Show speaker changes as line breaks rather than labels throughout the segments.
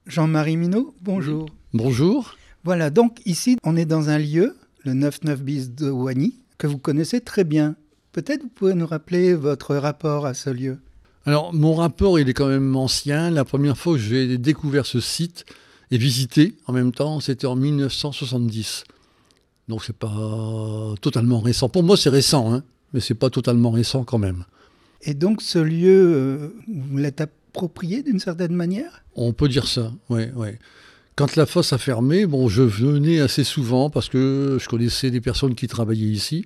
Jean-Marie Minot, bonjour.
Bonjour.
Voilà, donc ici, on est dans un lieu, le 99 bis de Wany, que vous connaissez très bien. Peut-être vous pouvez nous rappeler votre rapport à ce lieu.
Alors, mon rapport, il est quand même ancien. La première fois que j'ai découvert ce site et visité en même temps, c'était en 1970. Donc, c'est pas totalement récent. Pour moi, c'est récent, hein, mais c'est pas totalement récent quand même.
Et donc, ce lieu, vous l'êtes approprié d'une certaine manière ?
On peut dire ça, oui. Quand la fosse a fermé, je venais assez souvent parce que je connaissais des personnes qui travaillaient ici.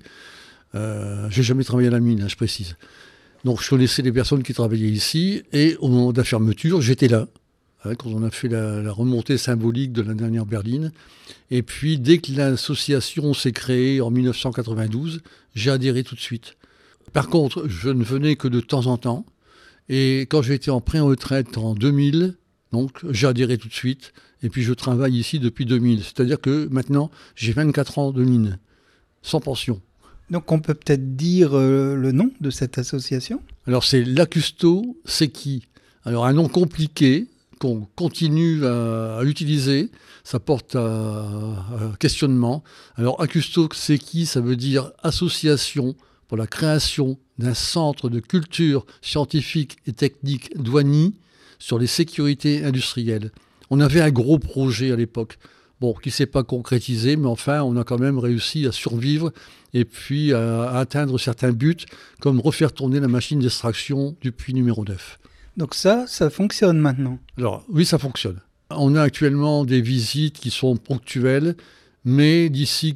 J'ai jamais travaillé à la mine, je précise. Donc je connaissais des personnes qui travaillaient ici et au moment de la fermeture, j'étais là, quand on a fait la remontée symbolique de la dernière berline. Et puis dès que l'association s'est créée en 1992, j'ai adhéré tout de suite. Par contre, je ne venais que de temps en temps. Et quand j'ai été en pré-retraite en 2000, donc j'ai adhéré tout de suite. Et puis je travaille ici depuis 2000. C'est-à-dire que maintenant, j'ai 24 ans de mine, sans pension.
Donc on peut peut-être dire le nom de cette association ?
Alors c'est Lacusto Secchi. Alors un nom compliqué qu'on continue à utiliser, ça porte à questionnement. Alors Lacusto Secchi, ça veut dire Association pour la création d'un centre de culture scientifique et technique douanier sur les sécurités industrielles. On avait un gros projet à l'époque, qui ne s'est pas concrétisé, mais enfin on a quand même réussi à survivre et puis à atteindre certains buts, comme refaire tourner la machine d'extraction du puits numéro 9.
Donc ça fonctionne maintenant ?
Alors oui, ça fonctionne. On a actuellement des visites qui sont ponctuelles, mais d'ici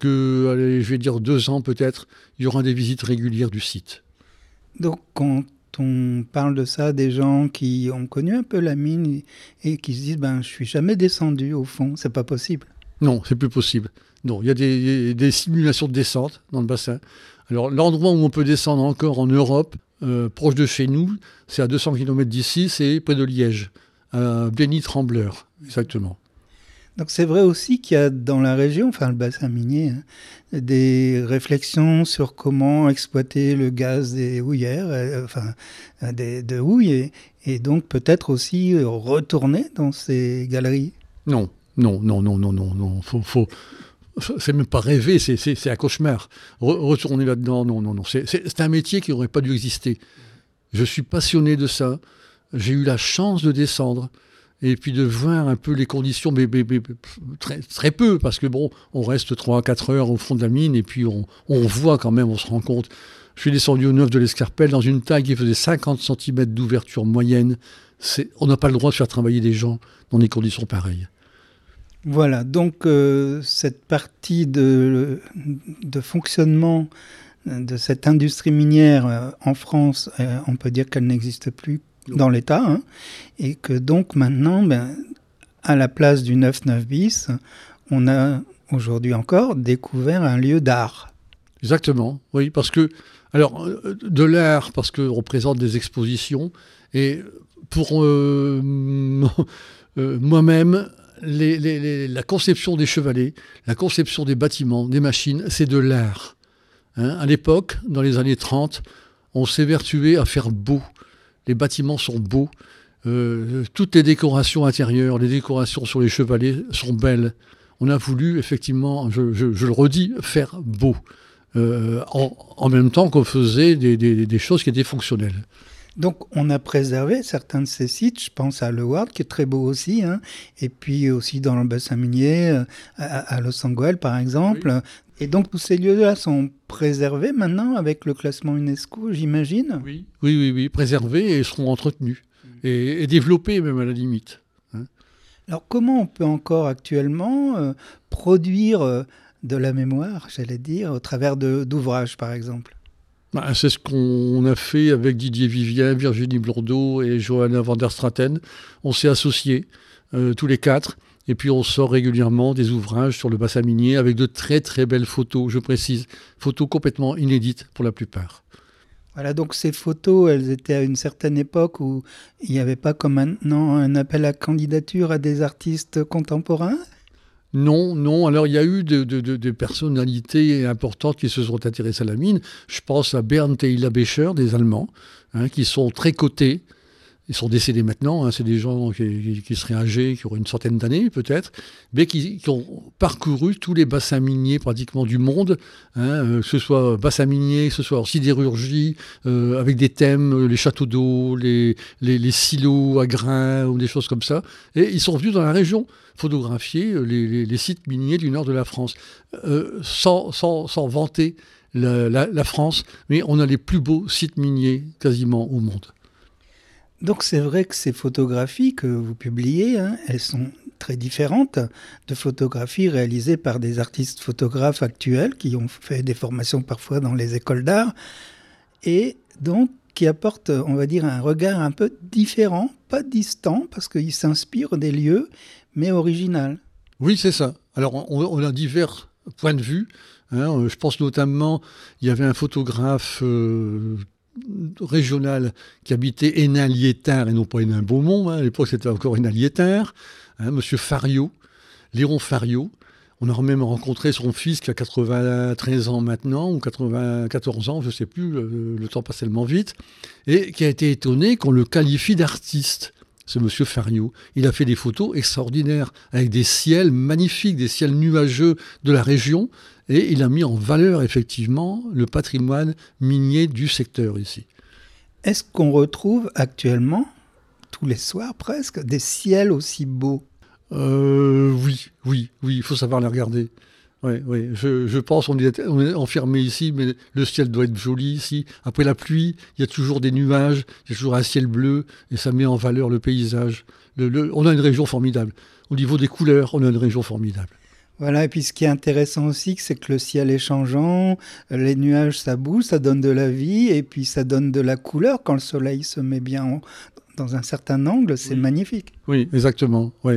je vais dire 2 ans peut-être, il y aura des visites régulières du site.
Donc quand on parle de ça, des gens qui ont connu un peu la mine et qui se disent je suis jamais descendu au fond, c'est pas possible.
Non, c'est plus possible. Non, il y a des simulations de descente dans le bassin. Alors l'endroit où on peut descendre encore en Europe, proche de chez nous, c'est à 200 km d'ici, c'est près de Liège, à Bény-Trembleur, exactement.
Donc c'est vrai aussi qu'il y a dans la région, le bassin minier, des réflexions sur comment exploiter le gaz des houillères, de houille, et donc peut-être aussi retourner dans ces galeries.
Non. C'est même pas rêver, c'est un cauchemar. Retourner là-dedans, non. C'est un métier qui n'aurait pas dû exister. Je suis passionné de ça. J'ai eu la chance de descendre et puis de voir un peu les conditions, mais très, très peu, parce que on reste 3 à 4 heures au fond de la mine et puis on voit quand même, on se rend compte. Je suis descendu au 9 de l'Escarpelle dans une taille qui faisait 50 cm d'ouverture moyenne. On n'a pas le droit de faire travailler des gens dans des conditions pareilles.
Voilà, donc cette partie de fonctionnement de cette industrie minière en France, on peut dire qu'elle n'existe plus dans l'État, et que donc maintenant, à la place du 99 bis, on a aujourd'hui encore découvert un lieu d'art.
Exactement, oui, parce que, alors, de l'art, parce qu'on présente des expositions, et pour moi-même, la conception des chevalets, la conception des bâtiments, des machines, c'est de l'art. À l'époque, dans les années 30, on s'est vertué à faire beau. Les bâtiments sont beaux. Toutes les décorations intérieures, les décorations sur les chevalets sont belles. On a voulu, effectivement, je le redis, faire beau. En même temps qu'on faisait des choses qui étaient fonctionnelles.
Donc, on a préservé certains de ces sites. Je pense à Le Ward, qui est très beau aussi, et puis aussi dans le bassin minier, à Los Angeles, par exemple. Oui. Et donc, tous ces lieux-là sont préservés maintenant avec le classement UNESCO, j'imagine ?
Oui, préservés et seront entretenus. Et développés, même, à la limite.
Alors, comment on peut encore actuellement produire de la mémoire, j'allais dire, au travers d'ouvrages, par exemple ?
C'est ce qu'on a fait avec Didier Vivien, Virginie Blondeau et Johanna van der Straten. On s'est associés, tous les 4, et puis on sort régulièrement des ouvrages sur le bassin minier avec de très très belles photos, je précise, photos complètement inédites pour la plupart.
Voilà, donc ces photos, elles étaient à une certaine époque où il n'y avait pas comme maintenant un appel à candidature à des artistes contemporains ?
Non. Alors, il y a eu des personnalités importantes qui se sont intéressées à la mine. Je pense à Bernd et Hilla Becher, des Allemands, qui sont très cotés, Ils sont décédés maintenant, hein, c'est des gens qui seraient âgés, qui auraient une centaine d'années peut-être, mais qui ont parcouru tous les bassins miniers pratiquement du monde, hein, que ce soit bassins miniers, que ce soit en sidérurgie, avec des thèmes, les châteaux d'eau, les silos à grains ou des choses comme ça. Et ils sont venus dans la région photographier les sites miniers du nord de la France, sans vanter la France, mais on a les plus beaux sites miniers quasiment au monde.
Donc c'est vrai que ces photographies que vous publiez, hein, elles sont très différentes de photographies réalisées par des artistes photographes actuels qui ont fait des formations parfois dans les écoles d'art et donc qui apportent, on va dire, un regard un peu différent, pas distant parce qu'ils s'inspirent des lieux, mais original.
Oui, c'est ça. Alors on a divers points de vue. Hein, je pense notamment, il y avait un photographe régional qui habitait Hénin-Liétard et non pas Hénin-Beaumont. Hein, à l'époque, c'était encore Hénin-Liétard. Hein, Monsieur Fario, Léon Fario. On a même rencontré son fils qui a 93 ans maintenant, ou 94 ans, je ne sais plus, le temps passe tellement vite, et qui a été étonné qu'on le qualifie d'artiste. Ce monsieur Fario, il a fait des photos extraordinaires avec des ciels magnifiques, des ciels nuageux de la région, et il a mis en valeur effectivement le patrimoine minier du secteur ici.
Est-ce qu'on retrouve actuellement, tous les soirs presque, des ciels aussi beaux ?
Oui, il faut savoir les regarder. Oui. Je pense qu'on est enfermé ici, mais le ciel doit être joli ici. Après la pluie, il y a toujours des nuages, il y a toujours un ciel bleu, et ça met en valeur le paysage. On a une région formidable. Au niveau des couleurs, on a une région formidable.
Voilà, et puis ce qui est intéressant aussi, c'est que le ciel est changeant, les nuages, ça bouge, ça donne de la vie, et puis ça donne de la couleur quand le soleil se met bien dans un certain angle, c'est magnifique.
Oui, exactement. Oui.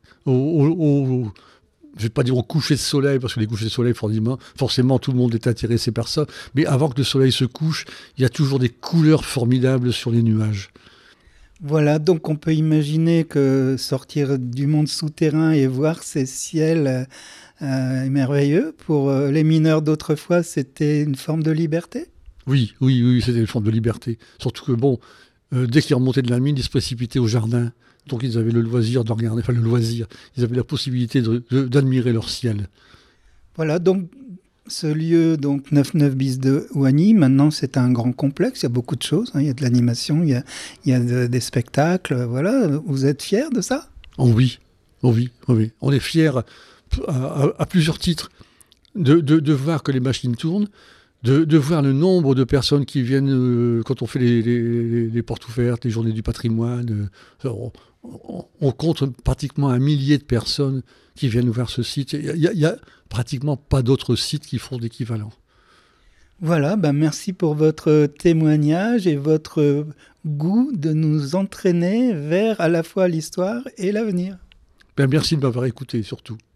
Je ne vais pas dire au coucher de soleil, parce que les couchers de soleil, forcément, tout le monde est intéressé par ça. Mais avant que le soleil se couche, il y a toujours des couleurs formidables sur les nuages.
Voilà, donc on peut imaginer que sortir du monde souterrain et voir ces ciels merveilleux, pour les mineurs d'autrefois, c'était une forme de liberté ?
Oui, c'était une forme de liberté. Surtout que, dès qu'ils remontaient de la mine, ils se précipitaient au jardin. Donc ils avaient le loisir de regarder, ils avaient la possibilité d'admirer leur ciel. Voilà,
donc ce lieu, donc 99 bis de Ouani, maintenant c'est un grand complexe, il y a beaucoup de choses, hein, il y a de l'animation, il y a des spectacles, voilà. Vous êtes fiers de ça ?
Oh oui. On est fiers à plusieurs titres de voir que les machines tournent, de voir le nombre de personnes qui viennent quand on fait les portes ouvertes, les journées du patrimoine. On compte pratiquement 1 millier de personnes qui viennent voir ce site. Il y a pratiquement pas d'autres sites qui font d'équivalent.
Voilà, merci pour votre témoignage et votre goût de nous entraîner vers à la fois l'histoire et l'avenir.
Merci de m'avoir écouté surtout.